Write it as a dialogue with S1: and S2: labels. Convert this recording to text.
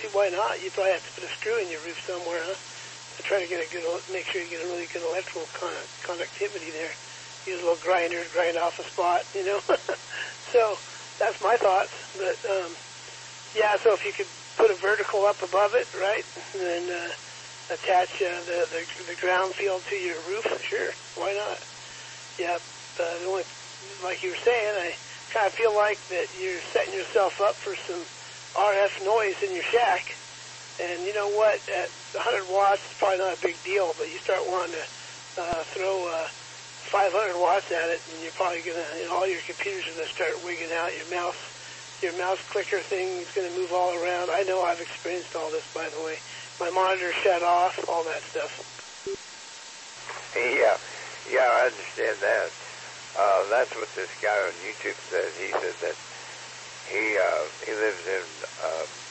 S1: why not? You probably have to put a screw in your roof somewhere, huh? To try to get make sure you get a really good electrical conductivity there. Use a little grinder to grind off a spot, you know. So that's my thoughts. But yeah, so if you could put a vertical up above it, right, and then attach the ground field to your roof, sure, why not? Yeah, the only, like you were saying, I kind of feel like that you're setting yourself up for some RF noise in your shack. And you know what? At 100 watts, it's probably not a big deal, but you start wanting to throw 500 watts at it, and you're probably going to, all your computers are going to start wigging out. Your mouse clicker thing is going to move all around. I know I've experienced all this, by the way. My monitor shut off, all that stuff.
S2: Yeah, I understand that. That's what this guy on YouTube said. He said that he lives in